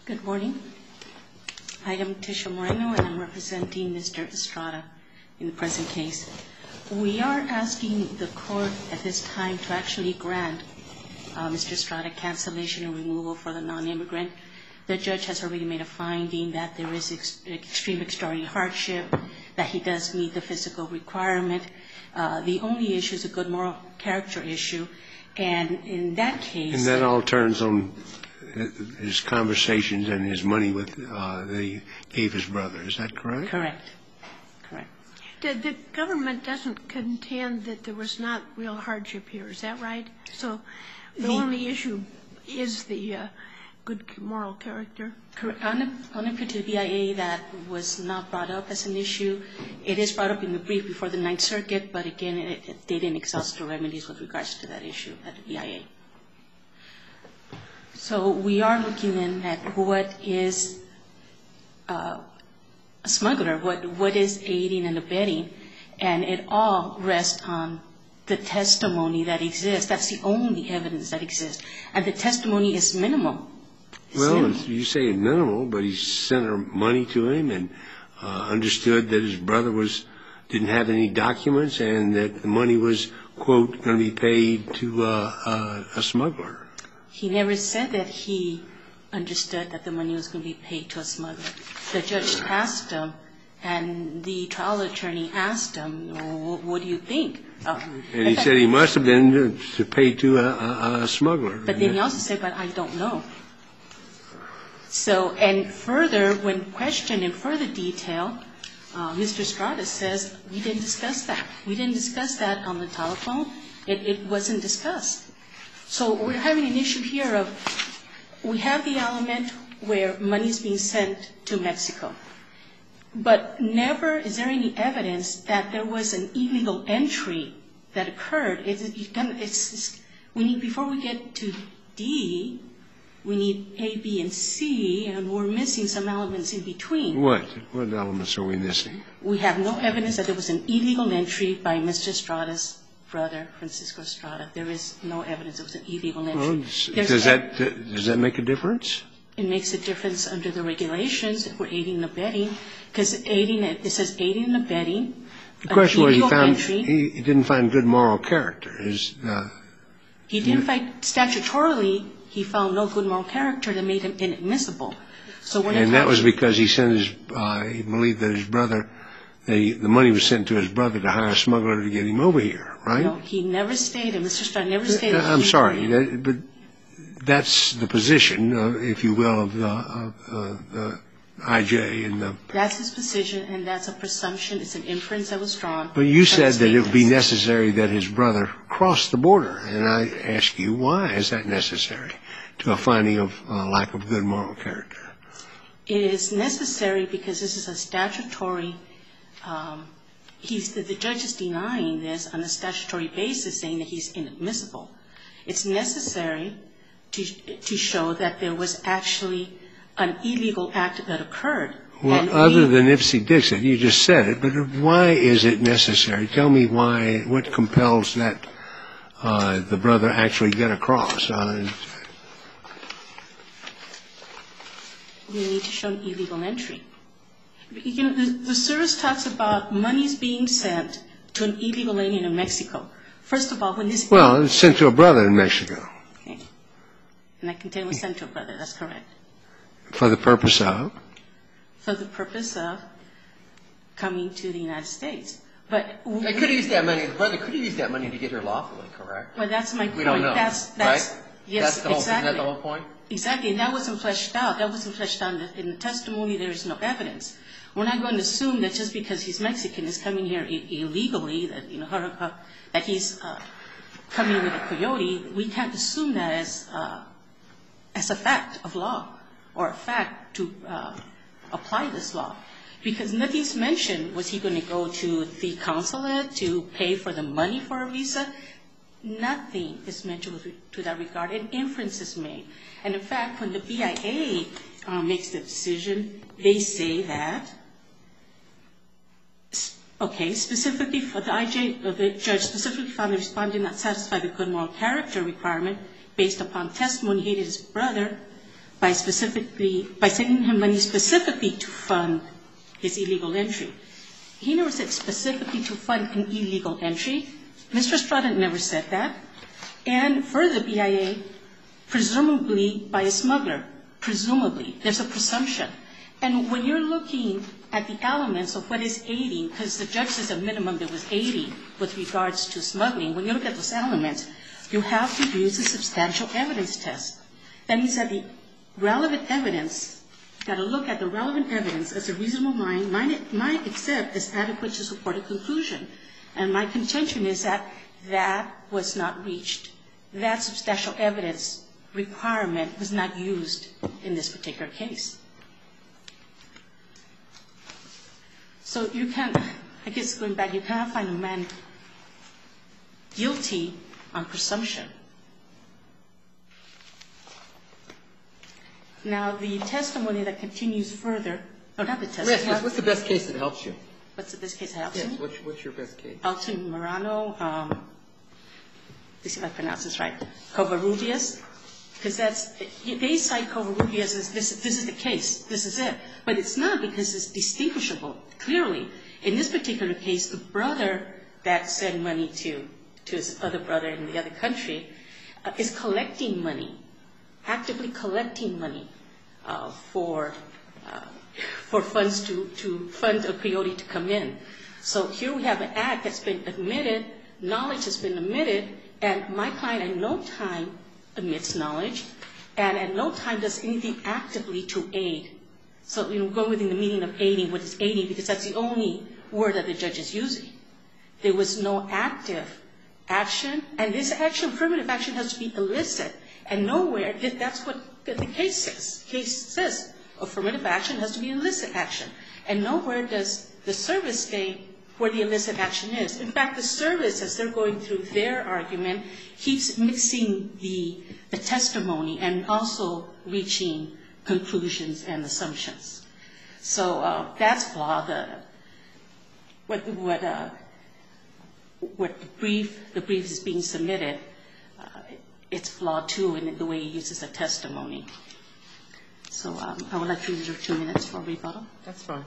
Good morning. I am Tisha Moreno, and I'm representing Mr. Estrada in the present case. We are asking the court at this time to actually grant Mr. Estrada cancellation and removal for the non-immigrant. The judge has already made a finding that there is extreme extraordinary hardship, that he does meet the physical requirement. The only issue is a good moral character issue, and in that case... And that all turns on his conversations and his money that he gave his brother. Is that correct? Correct. Correct. The government doesn't contend that there was not real hardship here. Is that right? So the only issue is the good moral character? Correct. On a particular BIA, that was not brought up as an issue. It is brought up in the brief before the Ninth Circuit, but again, they didn't exhaust the remedies with regards to that issue at the BIA. So we are looking in at what is a smuggler, what is aiding and abetting, and it all rests on the testimony that exists. That's the only evidence that exists. And the testimony is minimal. Well, you say minimal, but he sent her money to him and understood that his brother didn't have any documents and that the money was, quote, going to be paid to a smuggler. He never said that he understood that the money was going to be paid to a smuggler. The judge asked him, and the trial attorney asked him, what do you think? And he said he must have been to pay to a smuggler. But then he also said, but I don't know. So, and further, when questioned in further detail, Mr. Estrada says, we didn't discuss that. We didn't discuss that on the telephone. It wasn't discussed. So we're having an issue here of, we have the element where money is being sent to Mexico. But never is there any evidence that there was an illegal entry that occurred. Before we get to D, we need A, B, and C, and we're missing some elements in between. What elements are we missing? We have no evidence that there was an illegal entry by Mr. Estrada's brother, Francisco Estrada. There is no evidence it was an illegal entry. Well, does that make a difference? It makes a difference under the regulations if we're aiding and abetting, because it says aiding and abetting. The question was he didn't find good moral character. He didn't find, statutorily, he found no good moral character that made him inadmissible. And that was because he believed that his brother, the money was sent to his brother to hire a smuggler to get him over here, right? No, he never stated, Mr. Estrada never stated. I'm sorry, but that's the position, if you will, of the IJ and the... That's his position, and that's a presumption. It's an inference that was drawn. But you said that it would be necessary that his brother cross the border, and I ask you, why is that necessary to a finding of lack of good moral character? It is necessary because this is a statutory... the judge is denying this on a statutory basis, saying that he's inadmissible. It's necessary to show that there was actually an illegal act that occurred. Well, other than Ipsy-Dixit, you just said it, but why is it necessary? Tell me why, what compels that the brother actually get across? We need to show an illegal entry. You know, the service talks about monies being sent to an illegal alien in Mexico. First of all, when this... Well, it's sent to a brother in Mexico. Okay. And I can tell you it was sent to a brother. That's correct. For the purpose of? For the purpose of coming to the United States. But... They could have used that money. The brother could have used that money to get her lawfully, correct? Well, that's my point. We don't know, right? Yes, exactly. Isn't that the whole point? Exactly, and that wasn't fleshed out. That wasn't fleshed out in the testimony. There is no evidence. We're not going to assume that just because he's Mexican is coming here illegally, that that he's coming with a coyote. We can't assume that as a fact of law or a fact to apply this law, because nothing's mentioned. Was he going to go to the consulate to pay for the money for a visa? Nothing is mentioned to that regard. An inference is made. And in fact, when the BIA makes the decision, they say that, okay, specifically for the IJ, the judge specifically found the respondent did not satisfy the good moral character requirement based upon testimony he hated his brother, by sending him money specifically to fund his illegal entry. He never said specifically to fund an illegal entry. Mr. Estrada never said that. And further, BIA, presumably by a smuggler, presumably. There's a presumption. And when you're looking at the elements of what is aiding, because the judge says at minimum there was aiding with regards to smuggling, when you look at those elements, you have to use a substantial evidence test. That means that the relevant evidence, you've got to look at the relevant evidence as a reasonable mind might accept as adequate to support a conclusion. And my contention is that that was not reached. That substantial evidence requirement was not used in this particular case. So you can't, I guess going back, you cannot find a man guilty on presumption. Now, the testimony that continues further, or not the testimony. Yes, what's the best case that helps you? What's the best case that helps you? Yes, what's your best case? Alton Morano, let's see if I pronounce this right, Covarrubias, because they cite Covarrubias as this is the case, this is it. But it's not, because it's distinguishable. Clearly, in this particular case, the brother that sent money to his other brother in the other country is collecting money, actively collecting money for funds to fund a coyote to come in. So here we have an act that's been admitted, knowledge has been admitted, and my client at no time admits knowledge, and at no time does anything actively to aid. So, going within the meaning of aiding, what is aiding, because that's the only word that the judge is using. There was no active action, and this action, affirmative action, has to be illicit. And nowhere, that's what the case says. The case says affirmative action has to be illicit action. And nowhere does the service state where the illicit action is. In fact, the service, as they're going through their argument, keeps mixing the testimony and also reaching conclusions and assumptions. So that's flawed. What the brief is being submitted, it's flawed too in the way he uses the testimony. So I would like to reserve 2 minutes for rebuttal. That's fine.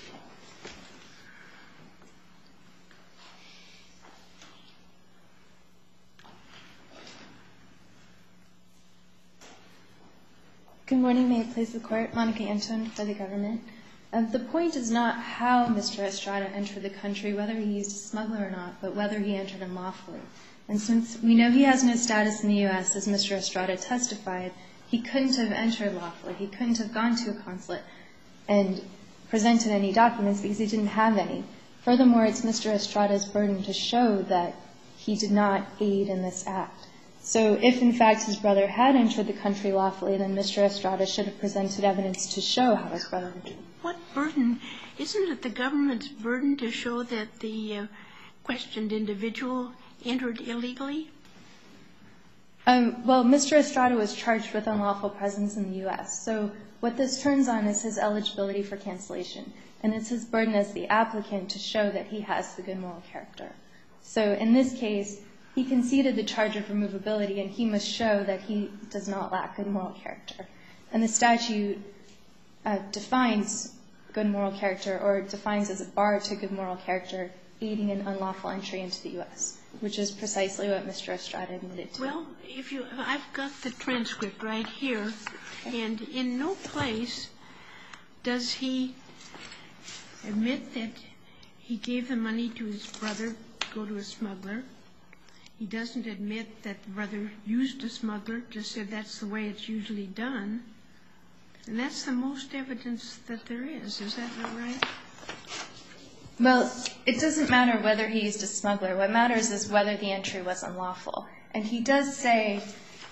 Good morning. May it please the Court. Monica Anton for the government. The point is not how Mr. Estrada entered the country, whether he used a smuggler or not, but whether he entered unlawfully. And since we know he has no status in the U.S., as Mr. Estrada testified, he couldn't have entered lawfully. He couldn't have gone to a consulate and presented any documents because he didn't have any. Furthermore, it's Mr. Estrada's burden to show that he did not aid in this act. So if, in fact, his brother had entered the country lawfully, then Mr. Estrada should have presented evidence to show how his brother entered. What burden? Isn't it the government's burden to show that the questioned individual entered illegally? Well, Mr. Estrada was charged with unlawful presence in the U.S. So what this turns on is his eligibility for cancellation. And it's his burden as the applicant to show that he has the good moral character. So in this case, he conceded the charge of removability, and he must show that he does not lack good moral character. And the statute defines good moral character, or defines as a bar to good moral character, aiding an unlawful entry into the U.S., which is precisely what Mr. Estrada admitted to. Well, I've got the transcript right here, and in no place does he admit that he gave the money to his brother to go to a smuggler. He doesn't admit that the brother used a smuggler, just said that's the way it's usually done. And that's the most evidence that there is. Is that not right? Well, it doesn't matter whether he used a smuggler. What matters is whether the entry was unlawful. And he does say,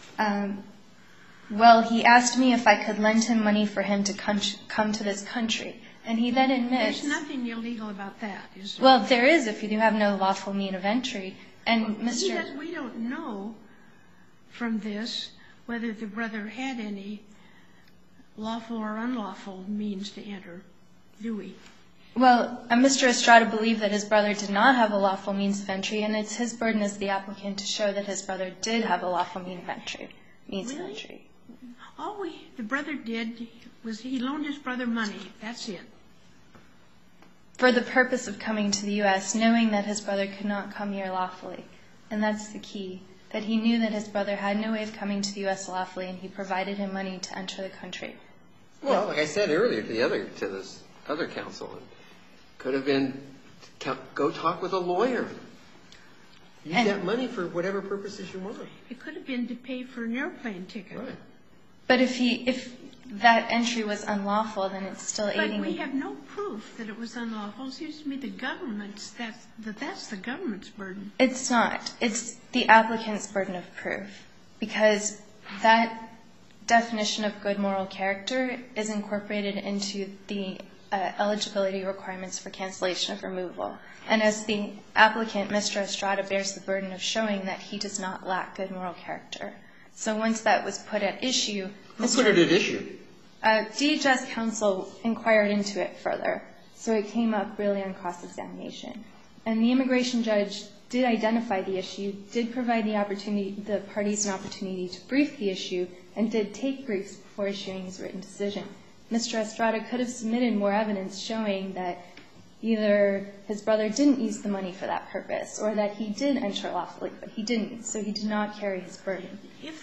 well, he asked me if I could lend him money for him to come to this country. And he then admits... There's nothing illegal about that, is there? Well, there is if you do have no lawful mean of entry. And Mr. We don't know from this whether the brother had any lawful or unlawful means to enter, do we? Well, Mr. Estrada believed that his brother did not have a lawful means of entry, and it's his burden as the applicant to show that his brother did have a lawful means of entry. Really? The brother did was he loaned his brother money. That's it. For the purpose of coming to the U.S., knowing that his brother could not come here lawfully. And that's the key, that he knew that his brother had no way of coming to the U.S. lawfully, and he provided him money to enter the country. Well, like I said earlier to this other counsel, it could have been go talk with a lawyer. Use that money for whatever purposes you want. It could have been to pay for an airplane ticket. Right. But if that entry was unlawful, then it's still aiding. But we have no proof that it was unlawful. It seems to me that's the government's burden. It's not. It's the applicant's burden of proof, because that definition of good moral character is incorporated into the eligibility requirements for cancellation of removal. And as the applicant, Mr. Estrada, bears the burden of showing that he does not lack good moral character. So once that was put at issue, Who put it at issue? DHS counsel inquired into it further. So it came up really on cross-examination. And the immigration judge did identify the issue, did provide the parties an opportunity to brief the issue, and did take briefs before issuing his written decision. Mr. Estrada could have submitted more evidence showing that either his brother didn't use the money for that purpose, or that he did enter lawfully, but he didn't, so he did not carry his burden. If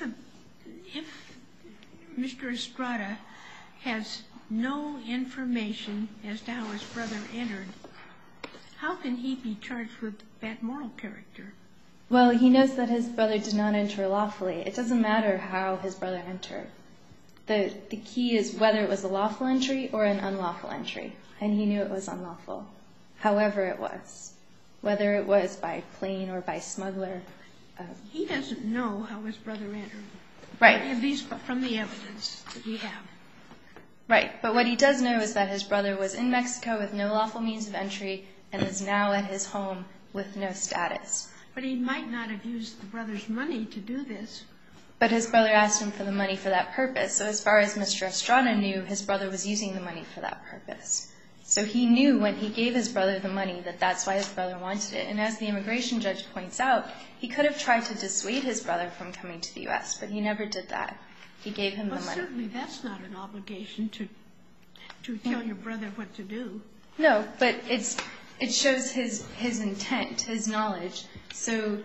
Mr. Estrada has no information as to how his brother entered, how can he be charged with bad moral character? Well, he knows that his brother did not enter lawfully. It doesn't matter how his brother entered. The key is whether it was a lawful entry or an unlawful entry, and he knew it was unlawful, however it was, whether it was by plane or by smuggler. He doesn't know how his brother entered. Right. At least from the evidence that we have. Right, but what he does know is that his brother was in Mexico with no lawful means of entry and is now at his home with no status. But he might not have used the brother's money to do this. But his brother asked him for the money for that purpose, so as far as Mr. Estrada knew, his brother was using the money for that purpose. So he knew when he gave his brother the money that that's why his brother wanted it. And as the immigration judge points out, he could have tried to dissuade his brother from coming to the U.S., but he never did that. He gave him the money. Certainly that's not an obligation to tell your brother what to do. No, but it shows his intent, his knowledge. So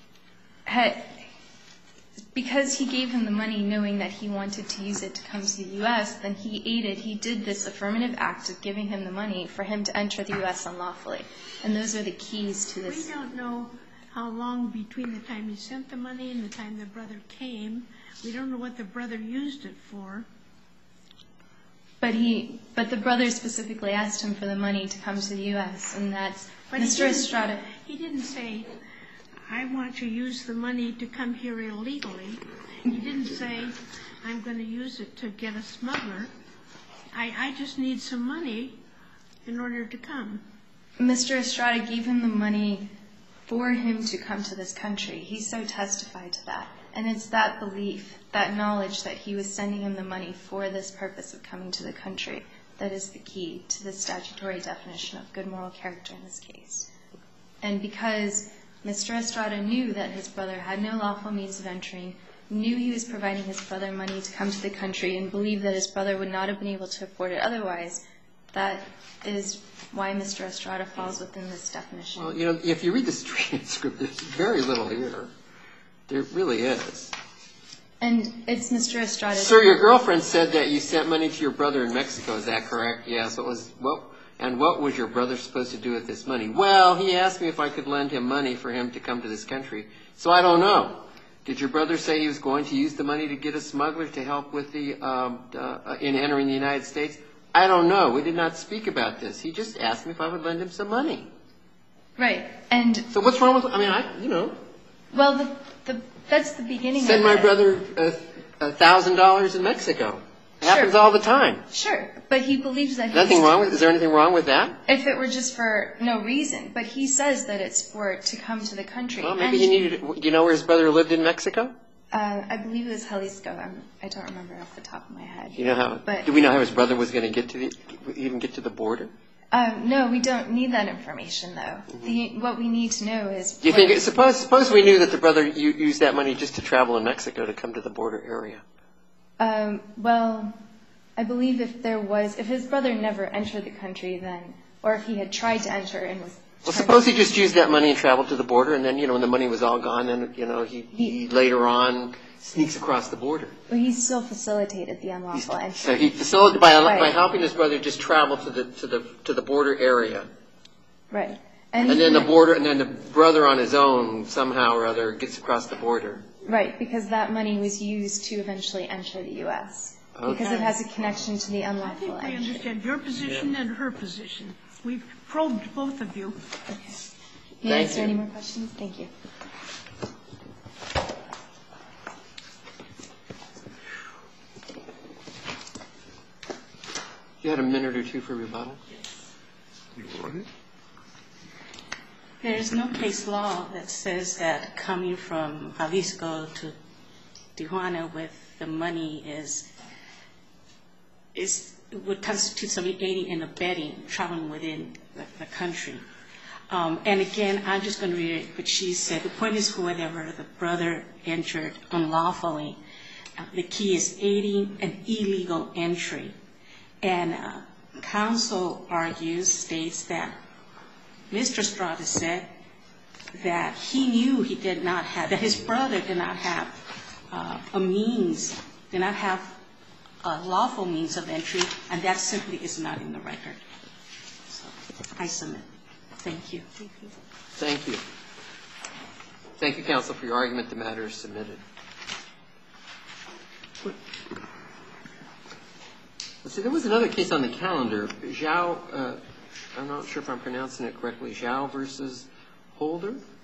because he gave him the money knowing that he wanted to use it to come to the U.S., then he did this affirmative act of giving him the money for him to enter the U.S. unlawfully. And those are the keys to this. We don't know how long between the time he sent the money and the time the brother came. We don't know what the brother used it for. But the brother specifically asked him for the money to come to the U.S., and that's Mr. Estrada. He didn't say, I want to use the money to come here illegally. He didn't say, I'm going to use it to get a smuggler. I just need some money in order to come. Mr. Estrada gave him the money for him to come to this country. He so testified to that. And it's that belief, that knowledge that he was sending him the money for this purpose of coming to the country that is the key to the statutory definition of good moral character in this case. And because Mr. Estrada knew that his brother had no lawful means of entering, knew he was providing his brother money to come to the country, and believed that his brother would not have been able to afford it otherwise, that is why Mr. Estrada falls within this definition. Well, if you read this transcript, there's very little here. There really is. And it's Mr. Estrada. Sir, your girlfriend said that you sent money to your brother in Mexico. Is that correct? Yes. And what was your brother supposed to do with this money? Well, he asked me if I could lend him money for him to come to this country. So I don't know. Did your brother say he was going to use the money to get a smuggler to help with in entering the United States? I don't know. We did not speak about this. He just asked me if I would lend him some money. Right. And so what's wrong with? Well, that's the beginning. Send my brother $1,000 in Mexico. It happens all the time. Sure, but he believes that. Is there anything wrong with that? If it were just for no reason, but he says that it's to come to the country. Well, maybe he needed. Do you know where his brother lived in Mexico? I believe it was Jalisco. I don't remember off the top of my head. You know how? But do we know how his brother was going to even get to the border? No, we don't need that information, though. Mm-hmm. What we need to know is. Do you think? Suppose we knew that the brother used that money just to travel in Mexico to come to the border area. Well, I believe if his brother never entered the country then, or if he had tried to enter and was... Well, suppose he just used that money and traveled to the border, and then, when the money was all gone, then, he later on sneaks across the border. Well, he still facilitated the unlawful entry. So he facilitated by Right. helping his brother just travel to the border area. Right. And then the brother on his own somehow or other gets across the border. Right, because that money was used to eventually enter the U.S. Because it has a connection to the I unlawful think we entry. understand your position and her position. We've probed both of you. Okay. May I Thank answer you. any more questions? Thank you. You had a minute or two for rebuttal? You want it? There is no case law that says that coming from Jalisco to Tijuana with the money would constitute somebody aiding and abetting traveling within the country. And again, I'm just going to read what she said. The point is, whenever the brother entered unlawfully, the key is aiding an illegal entry. And counsel states that Mr. Estrada said that he knew that his brother did not have a lawful means of entry, and that simply is not in the record. So I submit. Thank you. Thank you. Thank you, counsel, for your argument. The matter is submitted. Let's see, there was another case on the calendar. Zhao, I'm not sure if I'm pronouncing it correctly. Zhao versus Holder?